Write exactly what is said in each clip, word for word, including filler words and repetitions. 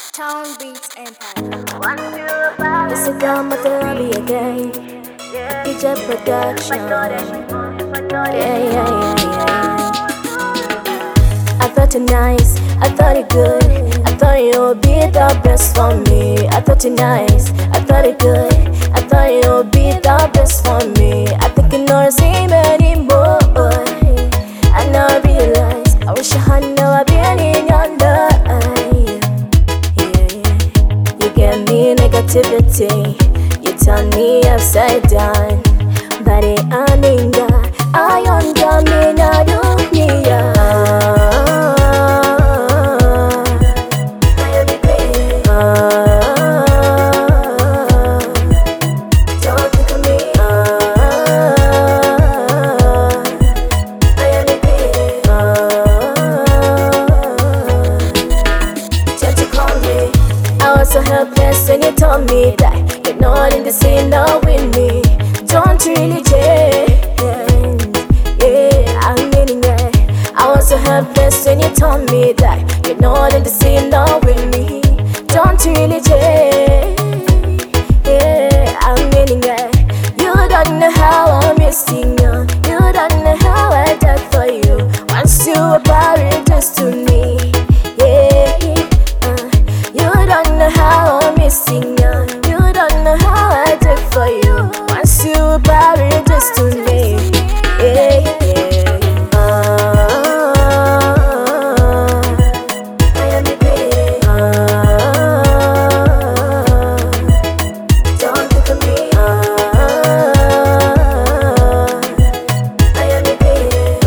Town Beats Empire. It's a drama therapy again. D J production. Yeah, yeah, yeah, yeah. I thought you nice, I thought you good. I thought you would be the best for me. I thought you nice, I thought you good. I thought you would be the best for me. I think you know the same anymore. I now realize I wish I had never been in your life. Yeah, yeah. You gave me negativity, you turned me upside down. Body aninga, ayonga mina dunia. So helpless and you told me that you're not in the same love with me. Don't really change, yeah, I'm meaning it. I was so helpless and you told me that you're not in the same love with me. Don't really change, yeah, I'm meaning it. You don't know how I'm missing you. You don't know how I died for you. Once you were buried just to me. How I'm missing you. You don't know how I did for you. Once you were buried just to me. Yeah, yeah. Uh, I am the baby. Uh, don't think of me. Uh, I am the baby.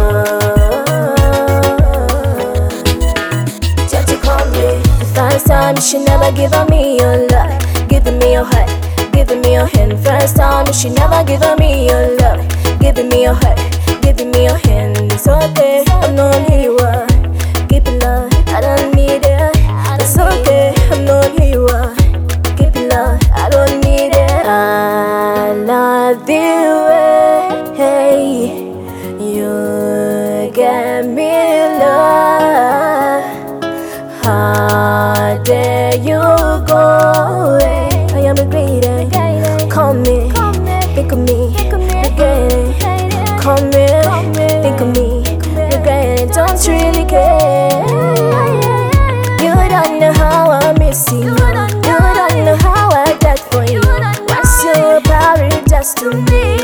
Uh, just to call me. First time you should never give up me your love, giving me your heart, giving me your hand. First time you should never give up me your love, giving me your heart, giving me your hand. It's okay, I'm not who you are. Keep it love, I don't need it. It's okay, I'm not who you are. Keep it love, I don't need it. I love the way you get me love. How dare you go away? I am a greedy. Call me, think of me, regret it. Call me, think of me, regret it. Don't really care. You don't know how I'm missing you. You don't know how I died for you. Once you're buried just to me.